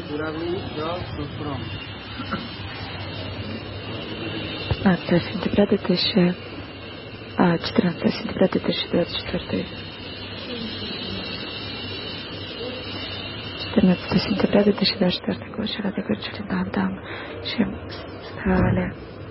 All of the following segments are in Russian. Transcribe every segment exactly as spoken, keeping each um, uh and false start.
пятнадцатое сентября две тысячи а, четырнадцатое сентября две тысячи двадцать четвёртый. четырнадцатое сентября две тысячи двадцать четвёртый год. Шрада Гурчаринандам Шим Стали.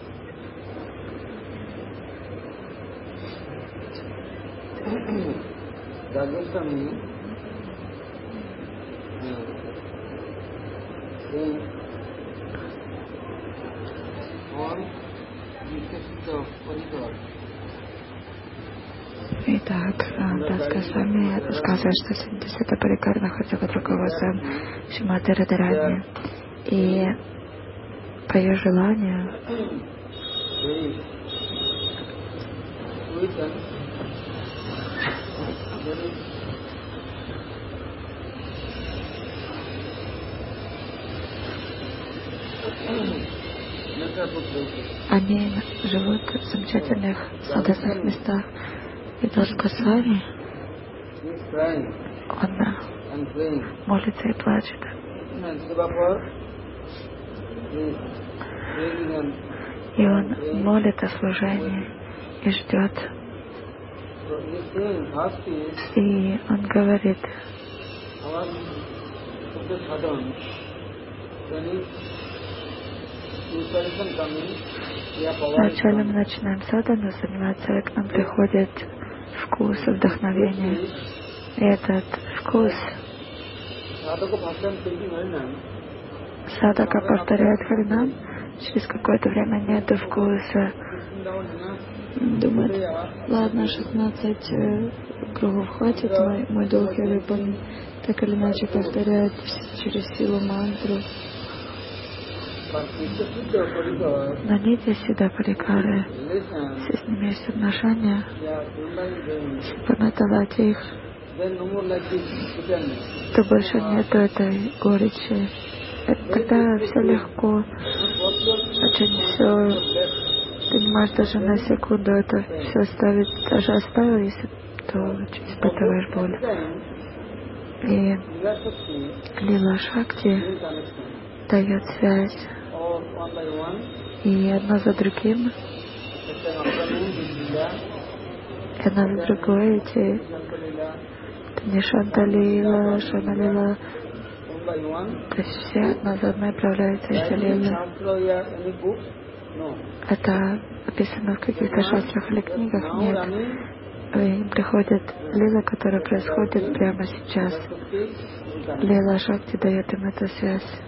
Итак, Дас Госвами рассказывает, что Сиддхата Парикар находится под руководством Шримати Радхарани. И по ее желанию они живут в замечательных сладостных местах. И Дас Госвами, он молится и плачет. И он молит о служении и ждет. И он говорит: вначале мы начинаем садану заниматься, и к нам приходит вкус, вдохновение. И этот вкус садака повторяет Харинам, через какое-то время нету вкуса. Думает: ладно, шестнадцать э, кругов хватит, мой, мой долг я выполню. Так или иначе повторяет через силу мантру. Но нити Сиддха Парикары, если с ними есть отношения, если пометовать их, то больше нету этой горечи. Это, тогда все легко, очень все, ты не можешь даже на секунду это все оставить, даже оставил, если то испытываешь боль. И Лила Шакти дает связь, и одно за другим, и одно за другой эти Нишанта Лила, Шана Лила, то есть все одно за одной проявляются эти лилы. Это описано в каких-то шастрах или книгах? Нет. Им приходят лилы, которые происходят прямо сейчас. Лила Шакти дает им эту связь.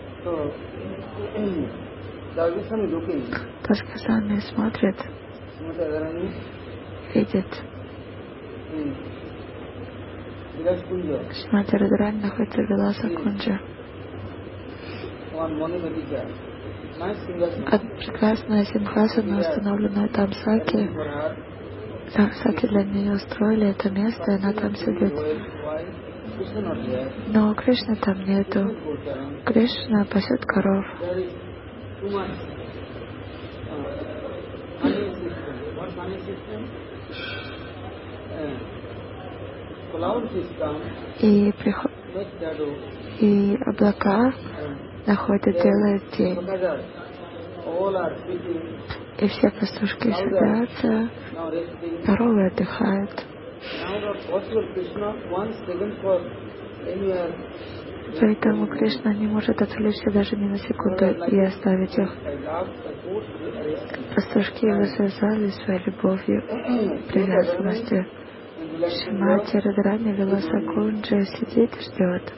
Дас Госвами смотрит, видит. Шримати Радхарани находится в Виласа Кунджа. Прекрасная симхасана, установленная там Саки. Там Саки для нее устроили это место, и она там сидит. Но Кришны там нету. Кришна пасет коров. И, приход... и облака находят, делают тень. И все пастушки садятся, коровы отдыхают. Поэтому Кришна не может отвлечься даже ни на секунду и оставить их. Пастушки его связали своей любовью, привязанностью. Шримати Радхарани Виласа Кунджа сидит и ждет.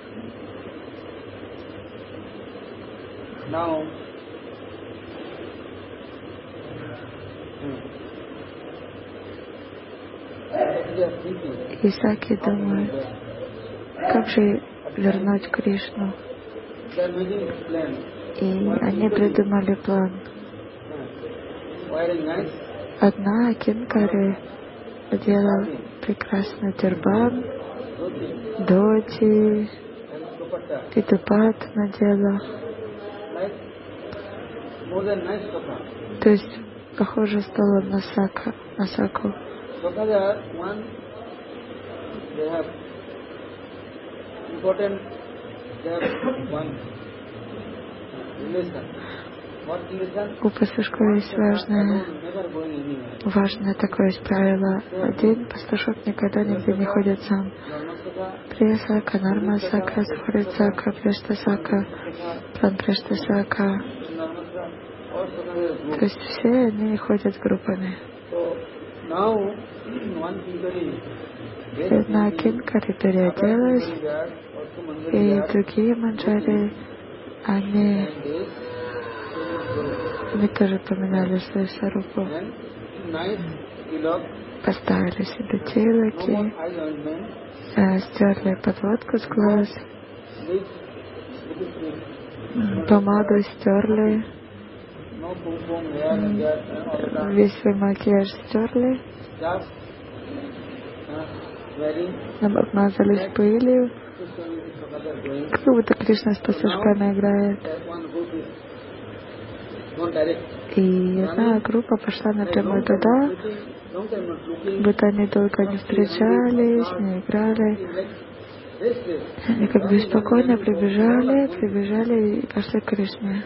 И Саки думают, как же вернуть Кришну. И они придумали план. Одна Кинкари надела прекрасный тюрбан, доти и дупат надела. То есть похоже стало на сака, на саку. У пастушка есть важное, важное такое есть правило. Один пастушок никогда нигде не ходит сам. Прия-сака, Нарма-сака, Сухари-сака, Прешта-сака, Пран-Прешта-сака. То есть все они ходят группами. Одна кинкари переоделась, и другие манджари, они, они тоже поменяли свою сарупу, поставили себе тилоки, стерли подводку с глаз, помаду стерли, весь свой макияж стерли, обмазались пылью, как будто Кришна с пастушками играет. И одна группа пошла напрямую туда, будто они долго не встречались, не играли. И как беспокойно прибежали, прибежали и пошли к Кришне.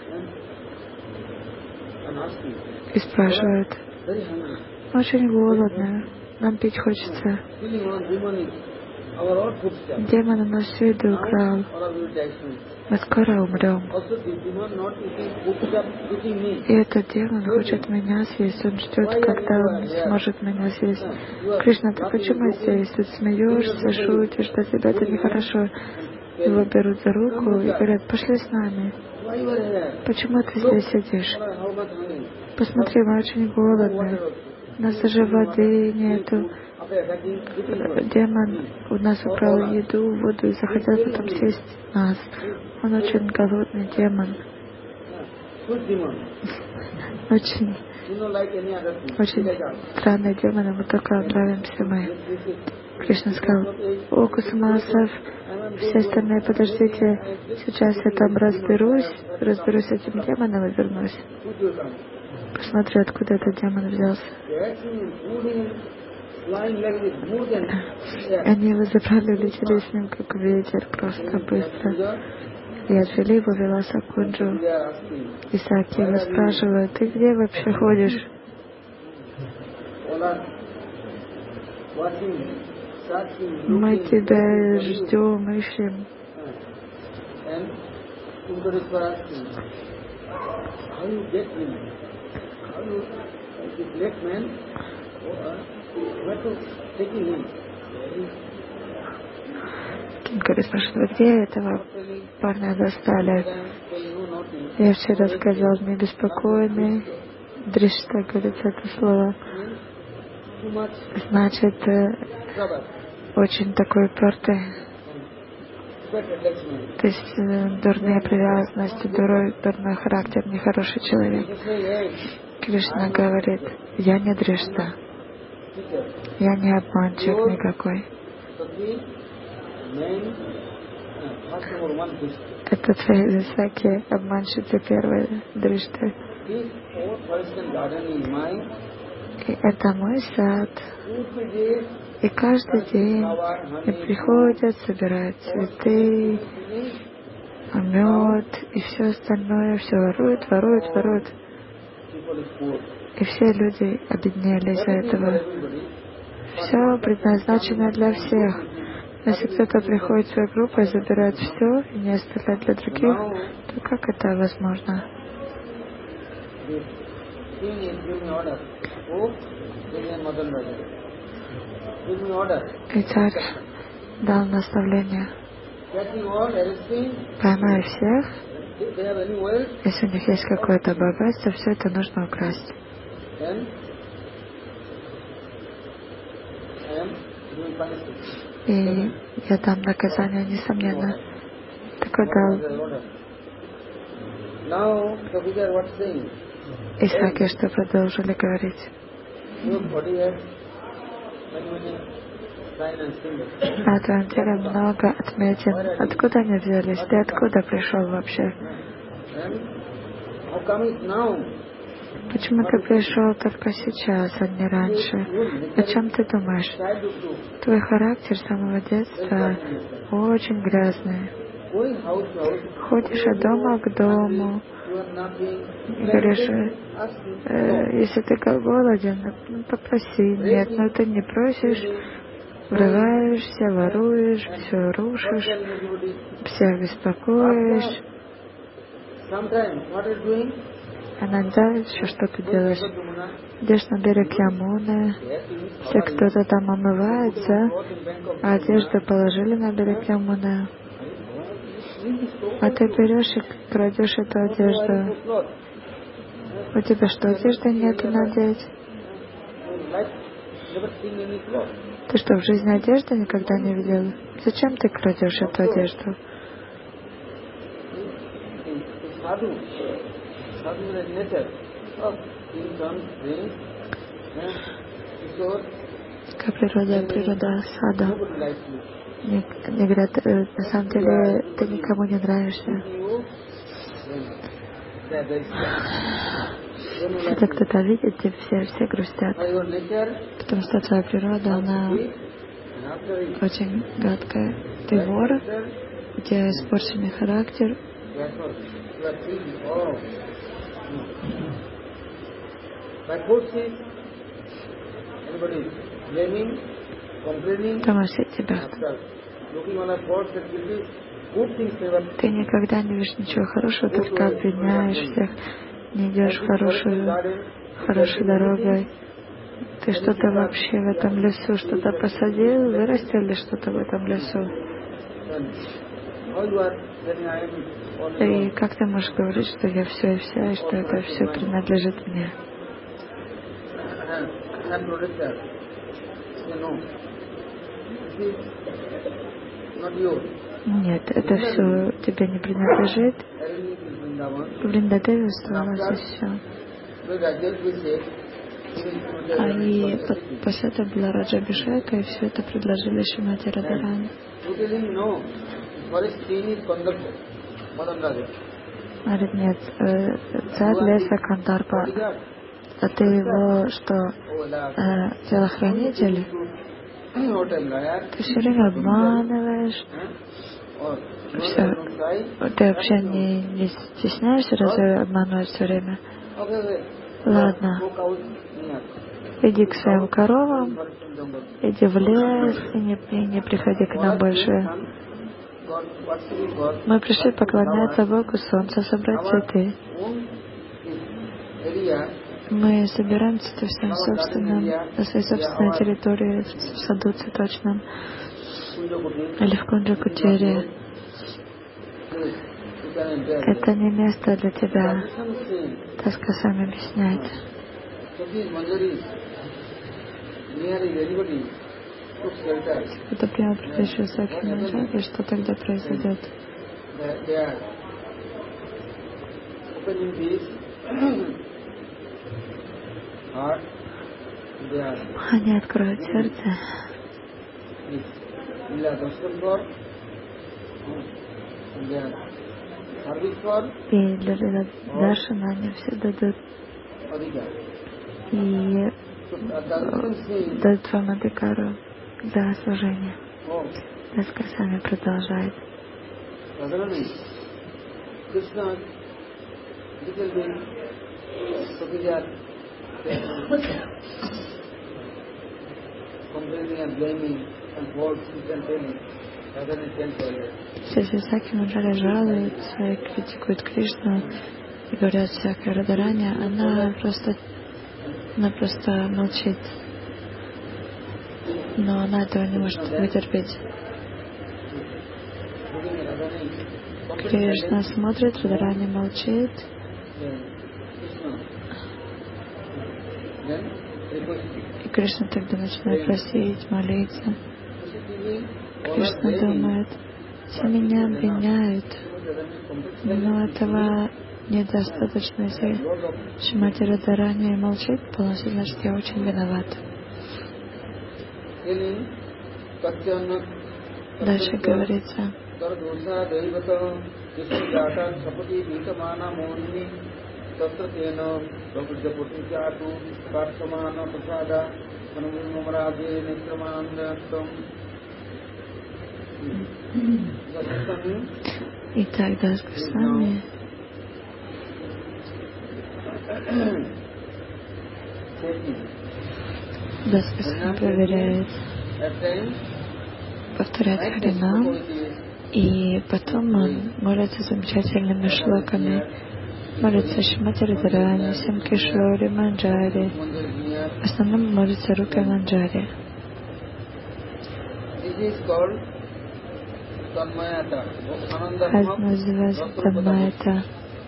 И спрашивают: очень голодно, нам пить хочется. Демон у нас всю еду украл. Мы скоро умрем. И этот демон хочет меня съесть. Он ждет, когда он сможет меня съесть. Кришна, ты почему здесь? Тут смеешься, шутишь, для тебя это нехорошо. Его берут за руку и говорят: пошли с нами. Почему ты здесь сидишь? Посмотри, мы очень голодны. У нас даже воды нету. Демон у нас украл еду, воду и захотел потом съесть нас. Он очень голодный демон. Очень, очень странный демон, ему только нравимся мы. Кришна сказал: о, Кусумасов, все остальные подождите, сейчас я там разберусь, разберусь с этим демоном и вернусь. Посмотрю, откуда этот демон взялся. Они его забрали, летели с ним как ветер, просто быстро. И отвели его в Виласа-кунджу. И Саки его спрашивают: ты где вообще ходишь? Мы тебя ждем, ищем. Кинкари спрашивает: где этого парня застали? Я вчера сказал: небеспокойный. Дришта, говорится это слово. Значит, очень такой упертый. То есть дурные привязанности, дурной, дурной характер, нехороший человек. Кришна говорит: я не Дришта. Я не обманщик никакой. Это твои Саки, обманщицы первой Дришты. И это мой сад. И каждый день мне приходят, собирают цветы, мед и все остальное, все воруют, воруют, воруют. И все люди обеднели из-за этого. Все предназначено для всех. Если кто-то приходит в свою группу и забирает все и не оставляет для других, то как это возможно? И царь дал наставление: поймай всех, если у них есть какое-то богатство, все это нужно украсть. И я дам наказание, несомненно. Такой дал. Исааки что продолжили говорить? На твоем теле много отметин. Откуда они взялись? Ты откуда пришел вообще? Почему ты пришел только сейчас, а не раньше? О чем ты думаешь? Твой характер с самого детства очень грязный. ходишь от дома к дому, и говоришь, э, если ты голоден, ну, попроси. Нет, но ты не просишь, врываешься, воруешь, все рушишь, всех беспокоишь. Ананда, еще что ты делаешь? Идешь на берег Ямуны, все кто-то там омывается, а одежду положили на берег Ямуны. А ты берешь и крадешь эту одежду. У тебя что, одежды нету надеть? Ты что, в жизни одежды никогда не видел? Зачем ты крадешь эту одежду? Какая природа, природа сада. Не, не говорят, э, на самом деле ты никому не нравишься. Когда кто-то видит, и все, все грустят. Потому что твоя природа, она очень гадкая. Ты вор, у тебя испорченный характер. Томаси тебя. Ты никогда не видишь ничего хорошего, только обвиняешь всех, не идешь хорошую, хорошей дорогой. Ты что-то вообще в этом лесу, что-то посадил, вырастил ли что-то в этом лесу? И как ты можешь говорить, что я все и вся, и что это все принадлежит мне? Нет, это все тебе не принадлежит. В Вриндадеве оставалось и все. А и после этого была Раджа Абхишека, и все это предложили Шримати Радхарани. Говорит, нет, э, царь леса Кантарпа, а ты его что, э, телохранитель? Ты все время обманываешь. Все. Ты вообще не, не стесняешься, разве обманывать все время? Ладно. Иди к своим коровам, иди в лес и не, и не приходи к нам больше. Мы пришли поклоняться Богу Солнца, собрать цветы. Мы собираем цветы в своем собственном, на своей собственной территории, в саду цветочном или в Кунджа-Кутире. Это не место для тебя. Таска сам объясняет. Это прямо предыдущее Сакхи-Манджари, что тогда произойдет? Они откроют сердце. И для Даршана они все дадут. И дадут вам адикару за служение. Таска сами продолжает. Все Сакхи Манджари жалуются и критикуют Кришну и говорят всякое Радхарани, она просто, она просто молчит. Но она этого не может вытерпеть. Кришна смотрит, Радхарани молчит. И Кришна тогда начинает просить, молиться. Кришна думает, все меня обвиняют, но этого недостаточно. Если Шримати Радхарани молчит полностью, значит, я очень виноват. Дальше говорится. Итак, Дас Госвами Дас Госвами проверяет, повторяет Харинам, и потом он молится замечательными шлоками. Молится Шримати Радхарани, Симкишори, Манджари. В основном молится Рупи Манджари. Это называется Танмайята.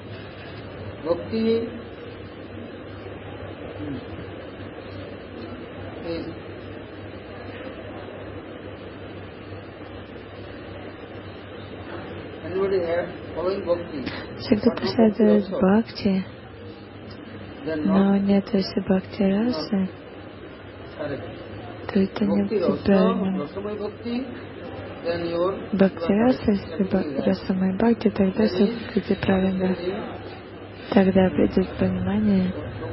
Если кто-то следует бхакти, но нет если бхакти расы, то это не будет правильно. Бхакти раса, если раса май бхакти, тогда все будет правильно. Тогда придет понимание.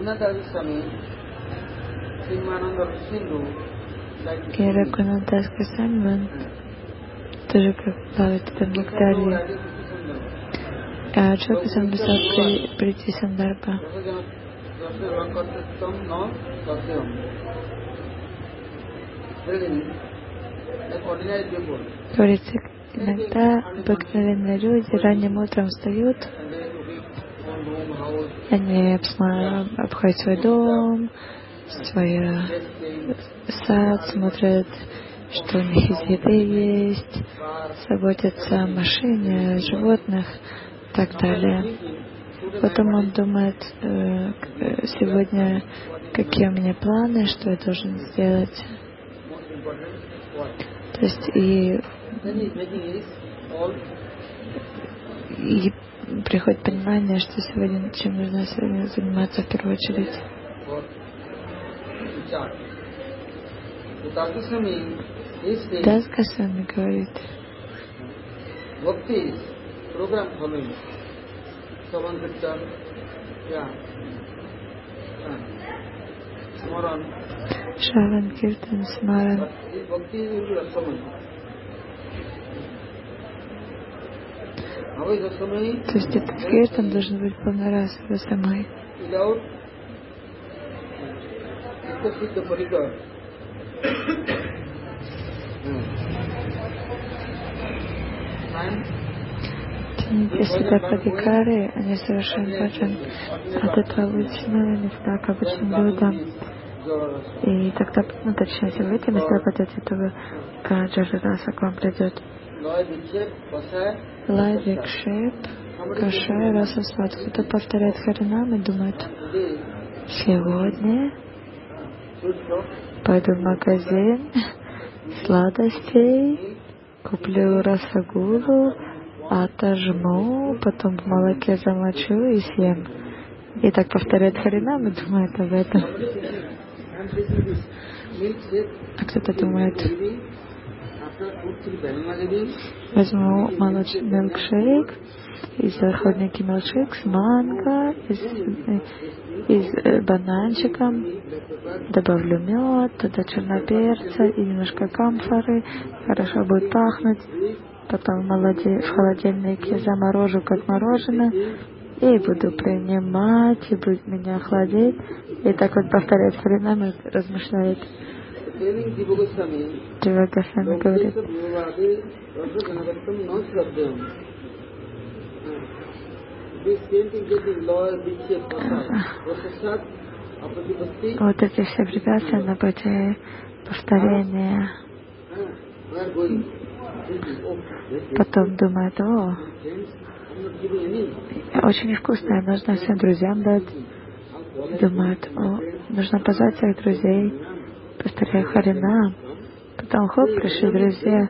И Рагунат Дас Госвами тоже как плавает в этом нектаре. А человек сам написал при, прийти Сандарба. Говорится, иногда обыкновенные люди ранним утром встают, они обходят свой дом, свой сад, смотрят, что у них из еды есть, заботятся о машине, о животных и так далее. Потом он думает, э, сегодня какие у меня планы, что я должен сделать. То есть и, и приходит понимание, что сегодня чем нужно сегодня заниматься в первую очередь. Дас Госвами говорит, Шраван Киртан Смаран. То есть этот киртан должен быть полнорасовый самой. Если это парикары, они совершают баджан. От этого обычного места к обычным людям. И тогда, ну точнее, если вы эти места пойдете, то вы Джаджараса к вам придет. Лай Викшеп, Кашай, Раса Сват. Кто-то повторяет Харинам и думает, сегодня пойду в магазин сладостей, куплю расагулу, отожму, потом в молоке замочу и съем. И так повторяет Харинам и думает об этом. А кто-то думает, возьму молочный милкшейк, из холодненький милкшейк с манго, и с, и с бананчиком, добавлю мед, туда черноперца и немножко камфоры, хорошо будет пахнуть, потом в, молоде, в холодильнике заморожу как мороженое, и буду принимать, и будет меня охладеть. И так вот повторяет Харинам и размышляет. Джива Госвами говорит, вот эти все препятствия на пути повторения. Потом думает, о, очень вкусное, нужно всем друзьям дать. Думает, о, нужно позвать своих друзей, повторяю Харинам. Потом хоп, пришли друзья.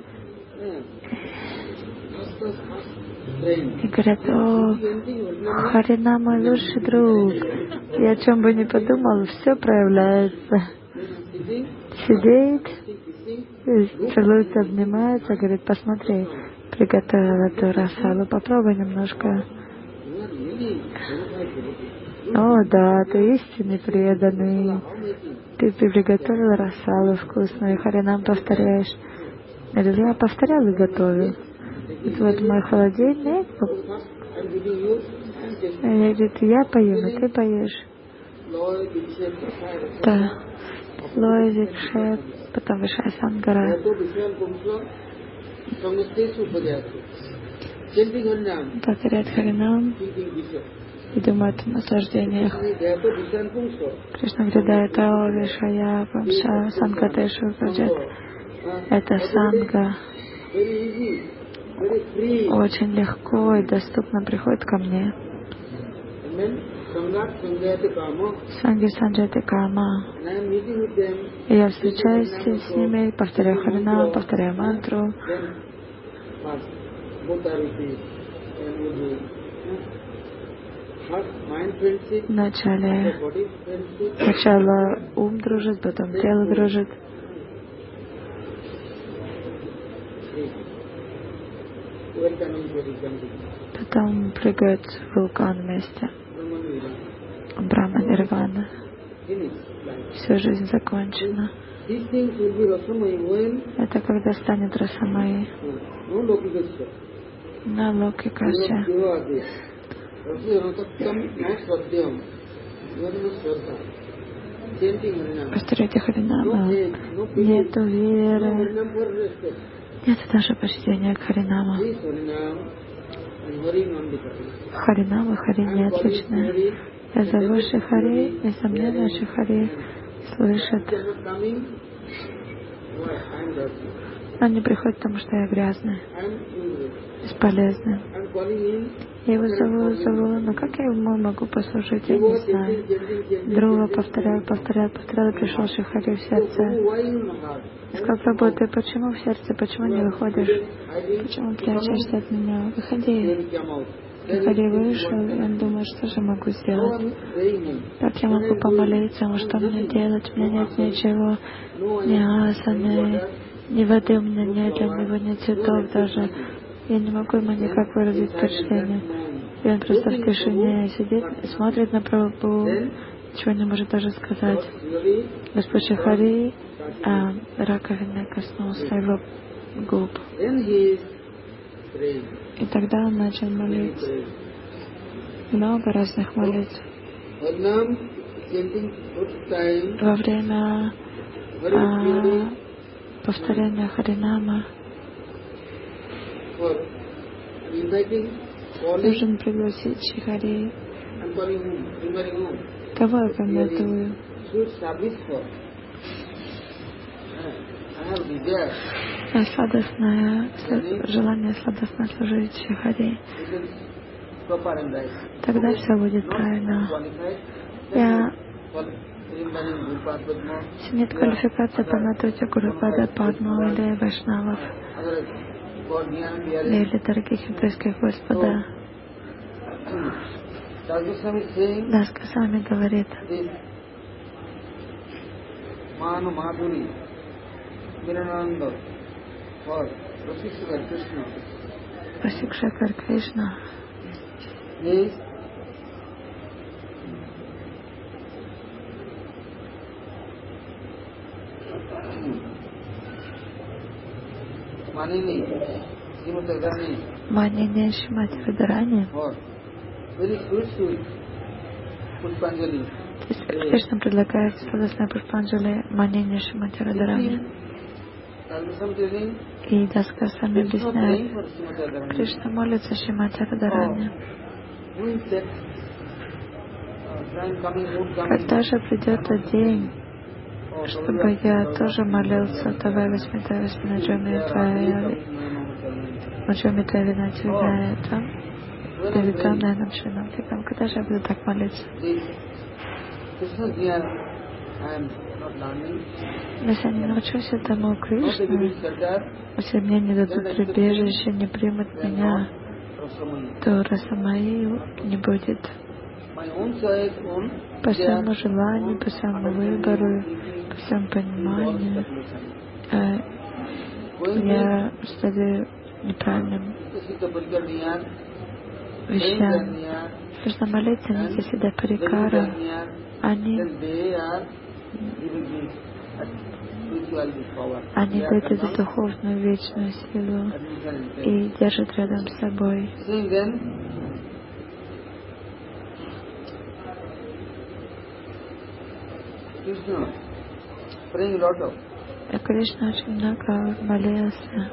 И говорят, о, Харинам мой лучший друг. И о чем бы ни подумал, все проявляется. Сидит, целуется, обнимается, говорит, посмотри, приготовил эту расалу, попробуй немножко. О, да, ты истинный преданный. Ты, ты приготовил расалу вкусную, Харинам повторяешь. Я говорю, я повторял и готовил. Вот, вот мой холодильник. Я говорю, я поем, и ты поешь. Да. Лой, Викшет, потом Вишая Сангара. Повторяет Харинам и думает о наслаждениях. Кришна говорит, да, это О, Вишая, Вамша, Сангатешу, Праджет. Это санга очень легко и доступно приходит ко мне. Санги Санджати Кама. И я встречаюсь с ними, повторяю Харинам, повторяю мантру. Вначале сначала ум дружит, потом тело дружит. Потом прыгают в вулкан вместе. Брахма Нирвана. Всю жизнь закончена. Это когда станет Расамайи. На локикасе. Повторяйте Харинама. Нету веры. Нет даже почтения к Харинаму. Харинам и Хари не отличны. Я зову Шихари, несомненно, Шихари слышит. Но не приходит, потому что я грязный, бесполезный. Я его зову, зову, но как я ему могу послужить, я не знаю. Друга повторяю, повторяю, повторяю, пришел Шихари в сердце. Я сказал, Прабху, ты почему в сердце, почему не выходишь? Почему прячешься от меня? Выходи. Шихари вышел, и он думает, что же могу сделать? Как я могу помолиться ему, что мне делать? У меня нет ничего, ни асаны, ни воды у меня нет, для него ни цветов даже. Я не могу ему никак выразить почтение. И он просто в тишине сидит, смотрит на Прабху, ничего не может даже сказать. Господь Шихари а, раковиной коснулся его губ. И тогда он начал молиться. Много разных молитв. Во время а, повторения Харинама должен пригласить Шихари. Кого я пометую? Я сладостное, желание сладостно служить Шихари. Тогда все будет правильно. Я... Если нет квалификации, помятуйте Гурупада, Падму или Вайшнавов, или дорогих и близких Господа. Дас Госвами говорит, Расикшакар Кришна Манини Шримати Радхарани. Кришна предлагает сладостное Пушпанджали Манини Шримати Радхарани. И Дас Госвами объясняет, Кришна молится Шримати Радхарани. Когда же придет день, чтобы я тоже молился Тавай Васмитай Васминаджами Твая Маджами Твая Винативная там, Девитам Найнам Шинам Тикам. Когда же я буду так молиться? Если я не научусь этому Кришне, если мне не дадут прибежище, не примут меня, то Расамайи не будет. По своему желанию, по своему выбору, по своему пониманию, э, я следую неправильным вещам. Нужно молиться не за себя парикара. Они Они дают эту духовную вечную силу и держат рядом с собой. И Кришна очень много молился.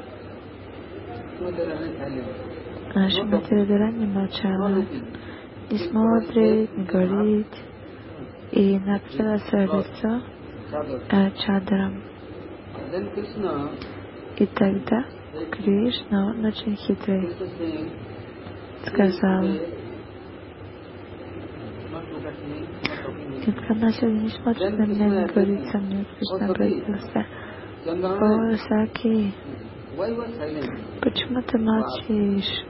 А Шримати Радхарани молчала, не смотрит, не говорит, и накрыла свое лицо э, чадром. И тогда Кришна, он очень хитрый, сказал: она сегодня не смотрит на меня, не говорит со мной. Кришна обратился: о, Саки, почему ты молчишь?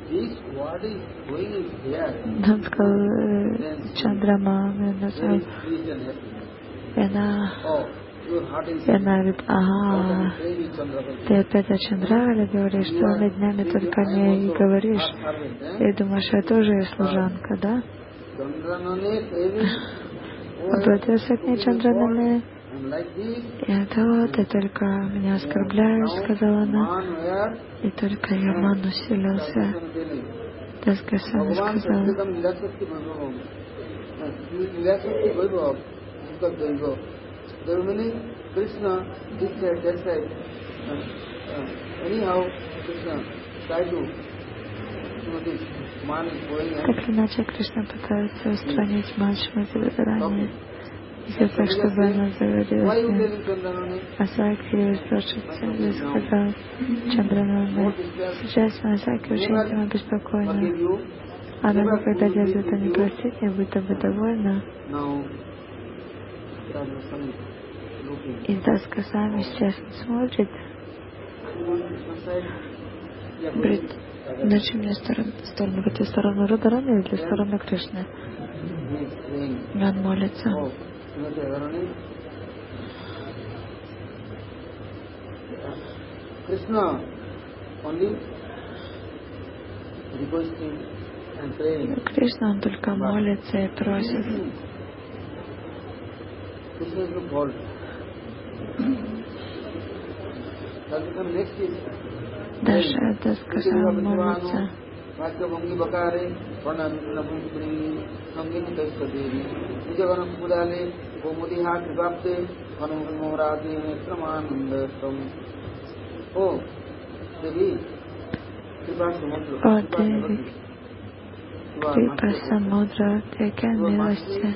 Он сказал э, Чандрама, назвал. И она, и она говорит: ага, ты опять о Чандравале говоришь, целыми днями только о ней и говоришь. И думаешь, я тоже ее служанка, да? Обратился к ней Чандранане. И это ты только меня оскорбляешь, сказала она. И только я ман усилился. Дас Госвами сказал: так иначе Кришна пытается устранить ман Шримати Радхарани, и так, чтобы она заводилась. А Саки спрашивается и сказал Чандранане: сейчас Саки очень обеспокоена. Она никогда для этого не просит, не будто бы довольна. И Дас Госвами сейчас смотрит. Говорит: на чем мне сторону? Сторону в эту сторону Радхарани или в сторону Кришны? И он молится. Кришна, он только молится и просит. Дальше Дас Госвами молится. О, Деви, Крипа Самудра, ты океан милости.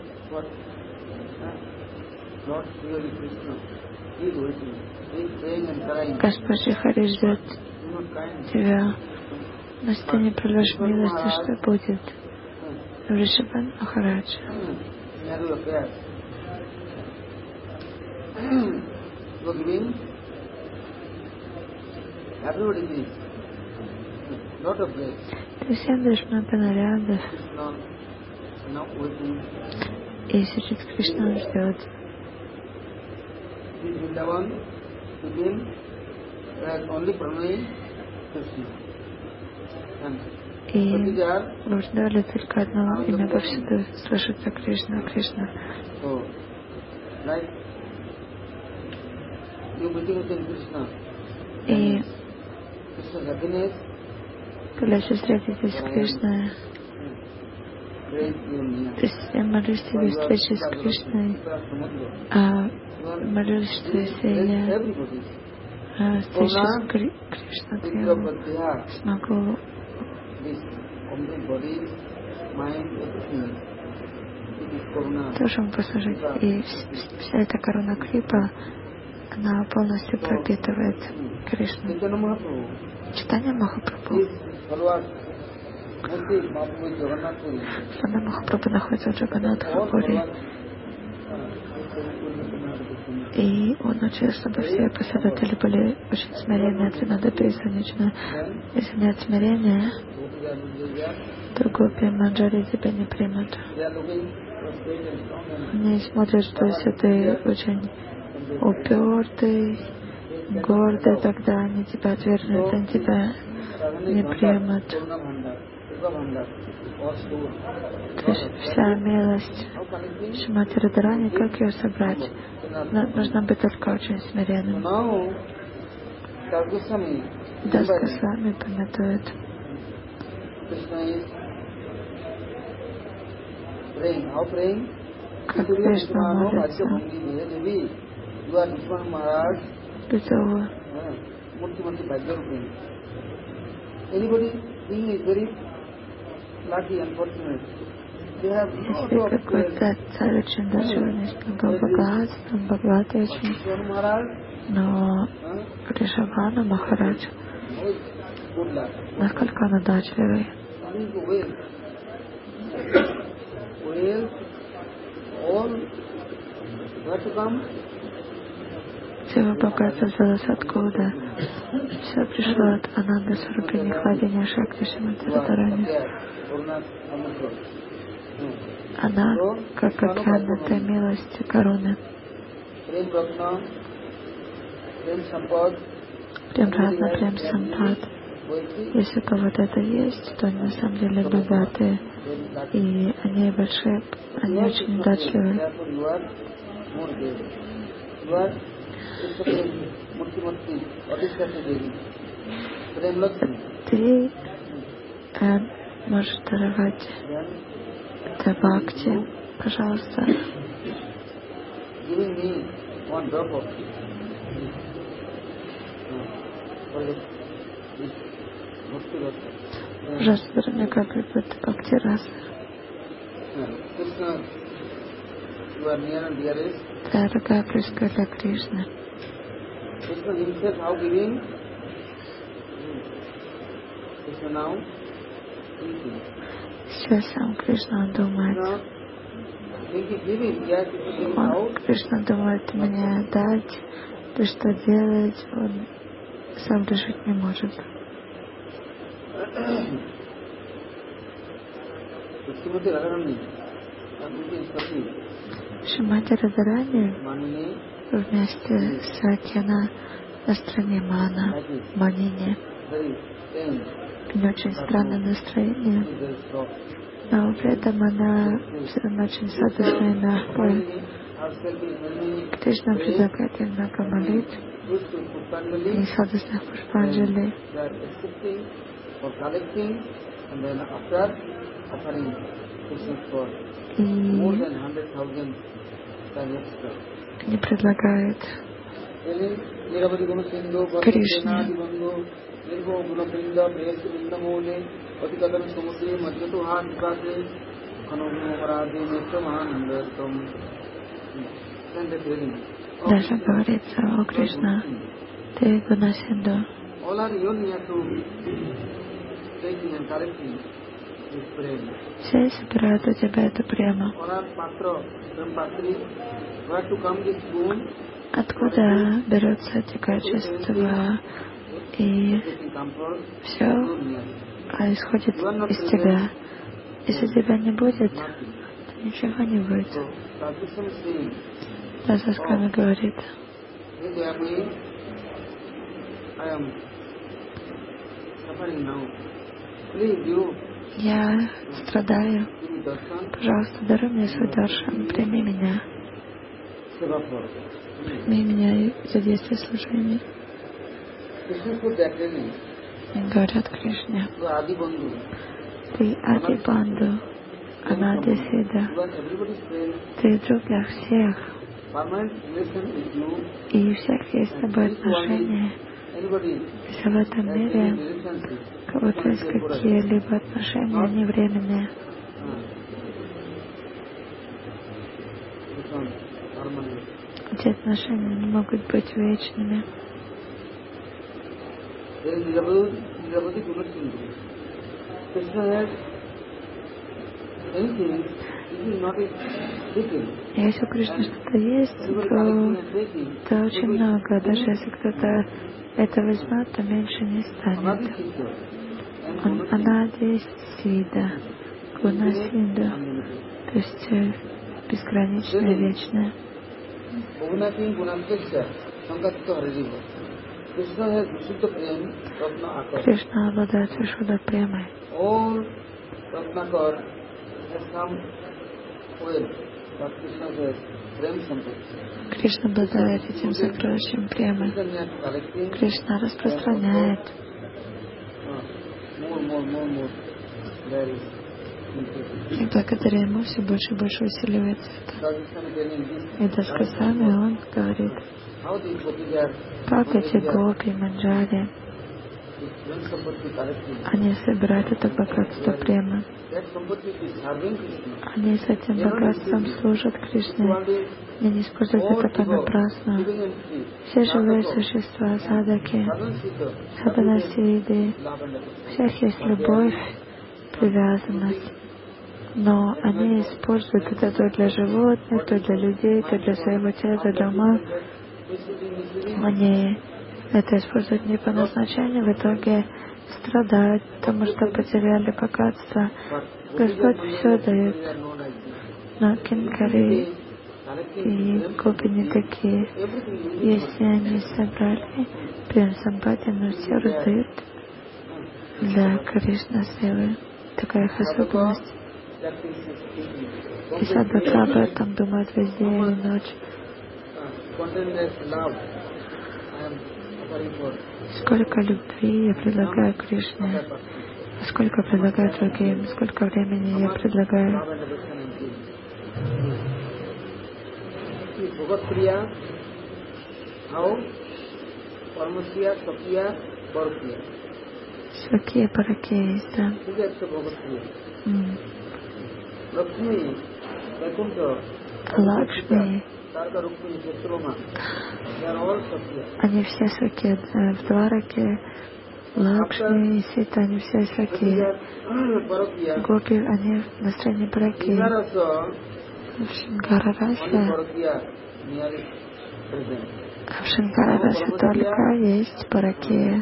Господь Шри ждет тебя. Но если ты не проявишь милости, что будет? Вришабхан Махарадж. Ты всем даешь много нарядов. И сейчас Кришна ждет. И нужно только одно имя повсюду слышится: Кришна, Кришна. И когда вы встретитесь с Кришной, то есть я молюсь тебе встречи с Кришной, а молюсь, что если я а, встречусь с Кри- Кришной, то я смогу тоже ему послужить. И вся эта корона Крипа, она полностью пропитывает Кришну. Читание Махапрабху. Сана Махапрабху находится в Джаганнатхапуре. И он учил, чтобы все последователи были очень смиренные, если надо пересадничны. Если нет смирения, то гопи манджари тебя не примут. Они смотрят, что если ты очень упертый, гордый, тогда они тебя отвергнут, они тебя не примут. То есть вся милость Шримати Радхарани, как ее собрать? Нужно быть только очень смиренным. Дас Госвами пометует, как Кришна молится Бедову. Если какой-то царь очень дочерный, много богатства, богатый очень, но Ришабхана Махарадж, насколько он удачливый. Все его богатство взялось откуда? Все пришло от Ананда Сварупини Хладения Шакти Шримати Радхарани. Она, как океан этой милости, короны. Прем Радна, Прем Сампад. Если у кого-то это есть, то они на самом деле богатые. И они большие, они очень удачливые. Ты э, можешь даровать это бхакти, пожалуйста. Пожалуйста, дай мне каплю бхакти раса. Дорогая, близкая для Кришны. Сейчас сам Кришна думает. Он, Кришна думает мне дать, то что делать, он сам решить не может. Шримати Радхарани вместе с Сакьяна на стороне Мана, Манини. У нее очень странное настроение, но при этом она все равно очень сладостная и мягкая. Кришна предлагает ей много молитв и сладостных пушпанджали. И они предлагают Кришне даже говорится: о Кришна, ты Гунасинду. Все собирают у тебя эту прему. Откуда берутся эти качества? И все исходит из тебя. Если тебя не будет, то ничего не будет. Дас Госвами говорит: я страдаю. Пожалуйста, даруй мне свой даршан, прими меня. Прими меня за действие служения. И говорят Кришне: ты Ади Банду, Анади Сида, ты друг для всех, и у всех есть с тобой отношения. Если в этом мире у кого-то есть какие-либо отношения, они временные. Эти отношения не могут быть вечными. Если у Кришны что-то есть, то это очень много. Даже если кто-то это возьмет, то меньше не станет. Он, она есть Сида, Гуна Синда, то есть бесконечная, вечная. Кришна обладает Вишуда Премой. Кришна обладает этим сокровищем премы. Кришна распространяет. И благодаря ему все больше и больше усиливается это. И Дас-Госвами он говорит, как эти гопи, манджари, они собирают это богатство премы. Они с этим богатством служат Кришне. Они не используют это понапрасну. Все живые существа, садаки, саданасиды, у всех есть любовь, привязанность. Но они используют это то для животных, то для людей, то для своего тела, то для ума. Они это используют не по назначению, в итоге страдают, потому что потеряли богатство. Господь все дает. Но кинкари и гопи не такие. Если они собрали прям сампати, но все раздают для Кришна силы. Такая их особенность. И садака об этом думает весь день и ночь. Сколько любви я предлагаю Кришне, сколько предлагаю другим, сколько времени я предлагаю. Свакия паракия есть, да. Mm. Лакшми, они все свакия в Двараке. Лакшми и Сита, они все свакия. Гопи, они в настроении паракии. В Шинкара-расе, в Шинкара-расе только есть паракия.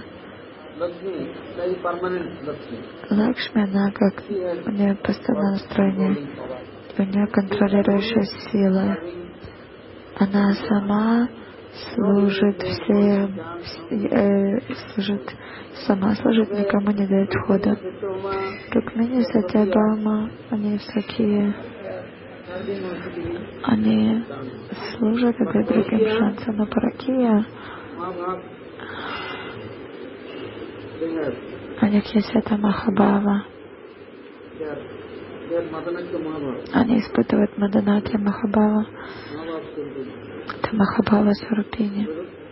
Лакшми, она как у нее постоянное настроение, у нее контролирующая сила. Она сама служит всем, э, служит, сама служит, никому не дает хода. Рукмини, Сатьябхама, они всякие, они служат и дают другим шансы, но паракия, у них есть эта Махабхава. Они испытывают Маданатья Махабхава. Это Махабхава Сварупини.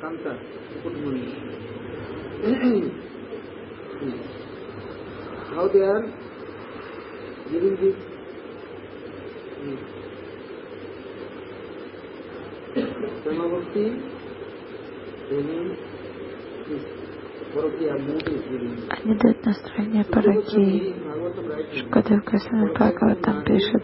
Они дают настроение параки. Шукадев Госвами Бхагаватам пишет.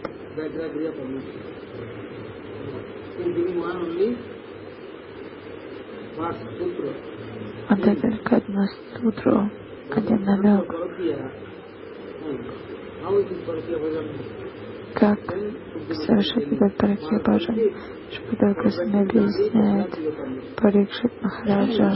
Он дает только одну сутру, один намек. Как совершить этот паракия баджан. Шукадев Госвами объясняет Парикшит Махараджа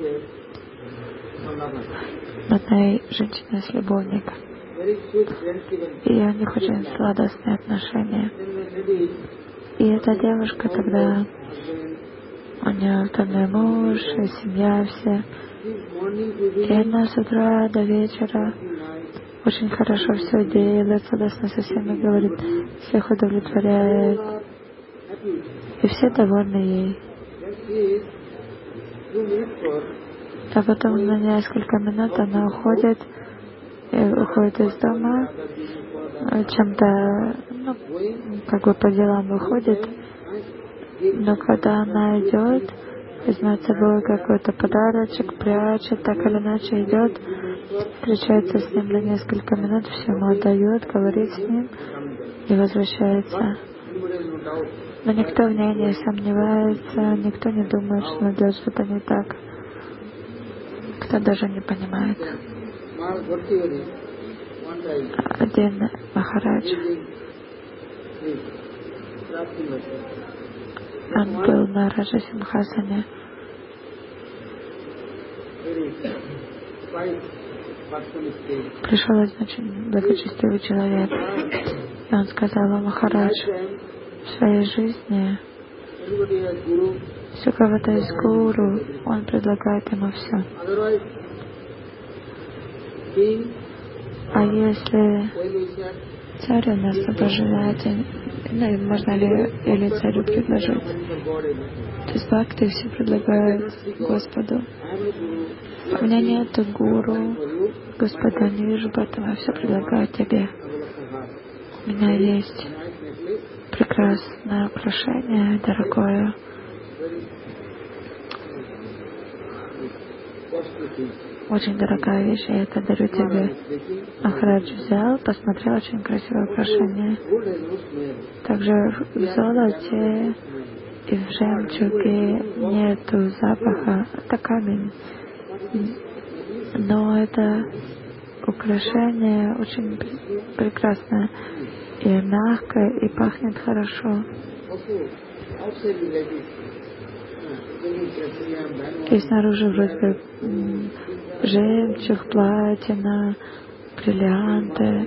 одной женщине с любовником. И у них очень сладостные отношения. И эта девушка тогда, у нее второй муж, и семья все. И она с утра до вечера очень хорошо все делает, сладостно со всеми говорит, всех удовлетворяет. И все довольны ей. А потом на несколько минут она уходит, уходит из дома, чем-то, ну, как бы по делам выходит. Но когда она идет, возьмет с собой какой-то подарочек, прячет, так или иначе идет, встречается с ним на несколько минут, все ему отдает, говорит с ним и возвращается. Но никто в ней не сомневается, никто не думает, что она делает что-то не так. Кто даже не понимает. Один Махарадж, он был на Раджа Симхасане. Пришел один очень благочестивый человек, и он сказал: Махарадж, в своей жизни если у кого-то есть гуру, он предлагает ему все. А если царь у нас освобождает, ну, можно ли или царю предложить? То есть бхакти все предлагают Господу. У меня нет гуру, Господа, не вижу, поэтому я все предлагаю тебе. У меня есть прекрасное украшение, дорогое. Очень дорогая вещь, я это дарю тебе. Махарадж взял, посмотрел, очень красивое украшение. Также в золоте и в жемчуге нету запаха, это камень. Но это украшение очень прекрасное, и мягкое, и пахнет хорошо. И снаружи вроде бы жемчуг, платина, бриллианты.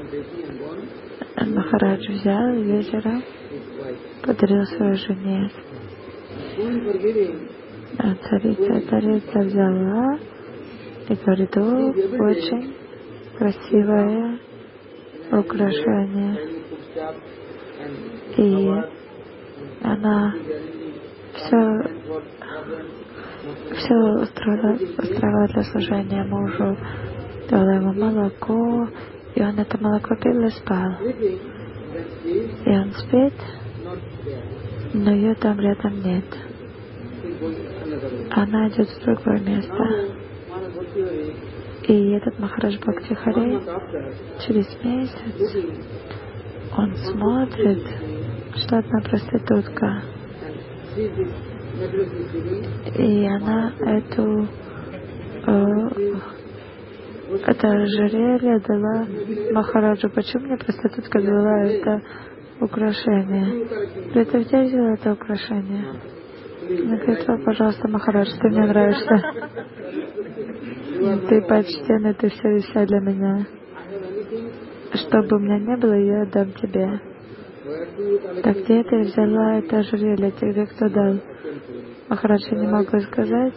Махарадж взял вечером, подарил своей жене. А царица, царица взяла и говорит: о, очень красивое украшение. И она все, все устроила, устроила для служения мужу, дала ему молоко, и он это молоко пил и спал. И он спит, но ее там рядом нет. Она идет в другое место. И этот Махарадж Бхактихари через месяц он смотрит, что одна проститутка. И она эту э, это ожерелье дала Махараджу. Почему мне проститутка дала это украшение? Говорит: а где взяла это украшение? Она говорит: о, пожалуйста, Махарадж, ты мне нравишься. Ты почтенный, ты все и вся для меня. Что бы у меня не было, я отдам тебе. Так где ты взяла это ожерелье? Тебе кто дал? Махарадж, я не могу сказать,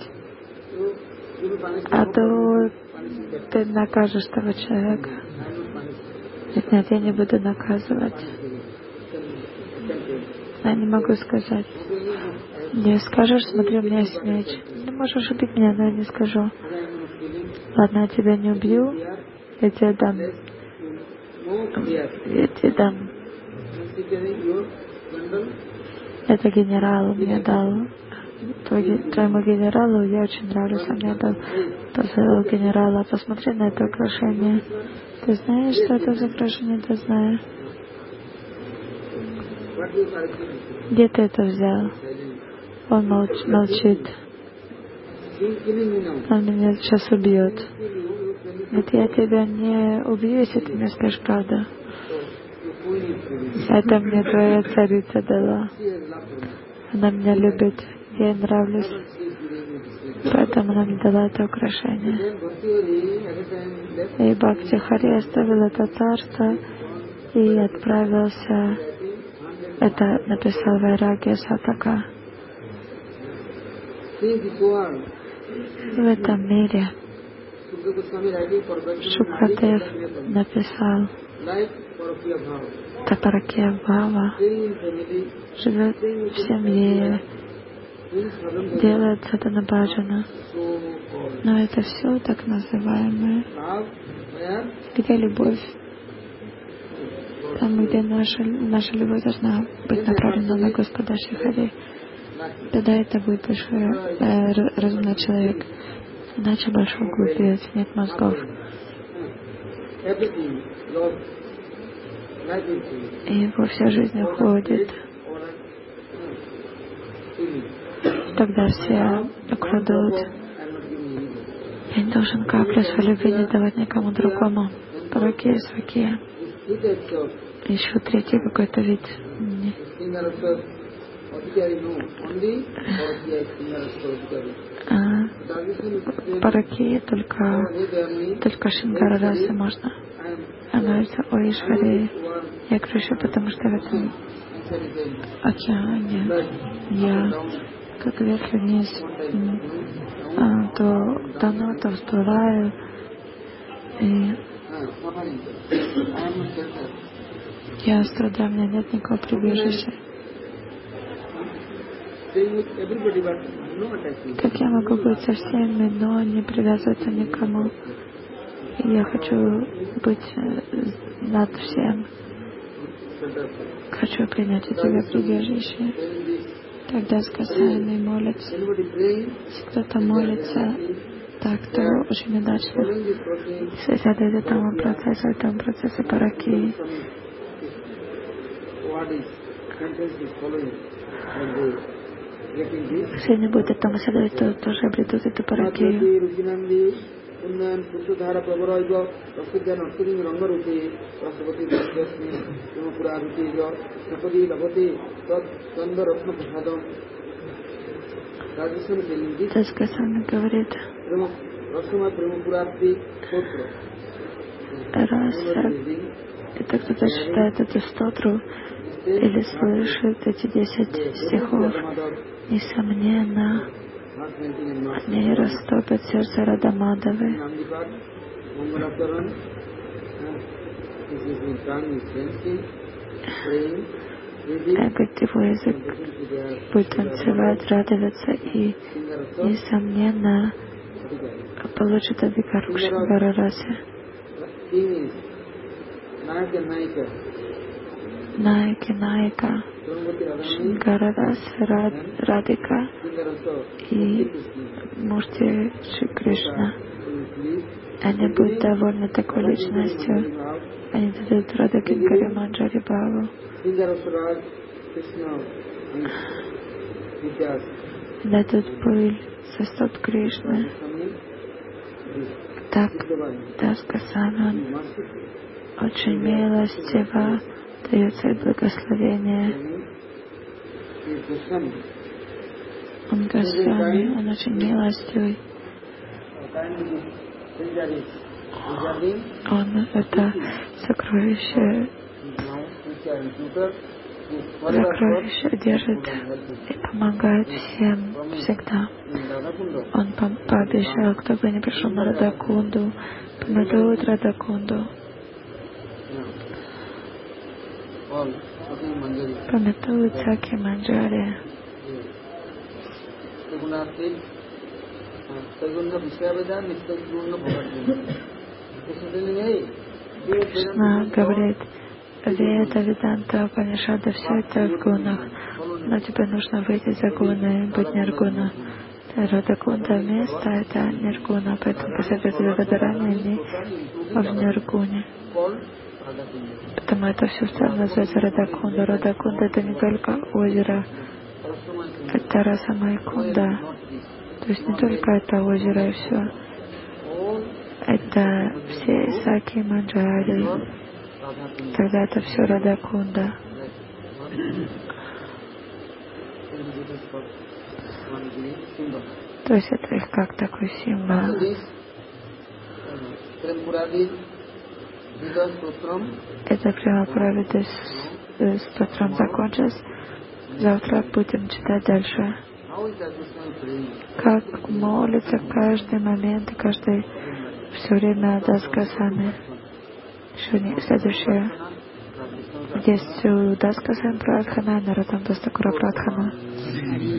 а то ты накажешь того человека. Нет, нет, я не буду наказывать. Я не могу сказать. Не скажешь, смотри, у меня есть меч. Не можешь убить меня, но я не скажу. Ладно, я тебя не убью, я тебе дам. Я тебе дам. Это генерал мне дал. Твоему генералу я очень нравлюсь, он мне дал. Позвал генерала: посмотри на это украшение. Ты знаешь, что это за украшение? Ты знаешь? Где ты это взял? Он молч, молчит. Он меня сейчас убьет. Нет, я тебя не убью, если ты мне скажешь правду. Это мне твоя царица дала. Она меня любит, я ей нравлюсь. Поэтому она мне дала это украшение. И Бхактихари оставил это царство и отправился. Это написал Вайрагья Сатака. В этом мире Шукадев написал: Тапаракья Бхава живет в семье, делает садхана баджана. Но это все так называемое. Где любовь? Там, где наша, наша любовь должна быть направлена на Господа Шри. Тогда это будет большой э, разумный человек. Иначе большой глупец, нет мозгов. И его вся жизнь уходит. Тогда все украдут. Я не должен каплю своей любви не давать никому другому. Параки и сваки. Еще третий какой-то вид. Параки только, только Шингара расы можно. Она это о Ишваре. Я говорю еще потому, что в этом океане я, как ветки вниз, то тону, то всплываю. И я страдаю, у меня нет никакого прибежища. Как я могу быть со всеми, но не привязываться никому? Я хочу быть над всем. Хочу принять у тебя прибежище. Тогда сказаемый молится. Если кто-то молится, так, то очень удачно. Если следует этому процессу, этому процессу параки. Если не будет этому следовать, то тоже обретут эту паракию. उन्नयन शुद्धधारा प्रवरयव रसज्ञान अक्षुरी रंगरूपे रसवती रसरश्मि प्रेमपुराभितेज सपदी लभते तत् रत्न प्रसादम. Раджасан Келинди говорит, Расума Премапурапти Стотра. Раса, это кто-то считает эту стотру или слышит эти десять стихов, несомненно, они растопят сердце Радамадавы. Говорит, его язык будет танцевать, радоваться и, несомненно, получит адхикар к Шингара расе. Найки, Найка, Шингара раса, Радика и Мурти Шри Кришна. Они будут довольны такой личностью. Они дадут Рада Кингари Манджари Бхаву. Дадут пыль со стоп Кришны. Так Даскасана очень милостиво дает свои благословения. Он Госвами, он очень милостивый. Он это сокровище, сокровище держит и помогает всем всегда. Он по- пообещал, кто бы не пришел на Радакунду, пометует Радакунду. Пометует Саки Манджари. Кришна говорит, Веда, Веданта, Упанишада, все это в гунах, но тебе нужно выйти за гуны и быть ниргуна. Радакунда место — это ниргуна, поэтому посоветую Радарани не в ниргуне. Поэтому это все стало называется Радакунда. Радакунда — это не только озеро, это Раса Майкунда. То есть не только это озеро и все. Это все Саки Манджари. Тогда это все Радакунда. То есть это их как такой символ. Это прямо правда с Стотром закончилось. Завтра будем читать дальше. Как молится каждый момент, каждый все время Даскасами. Следующее. Есть у Даскасами Прадхана, Наратам Дастакура Прадхана.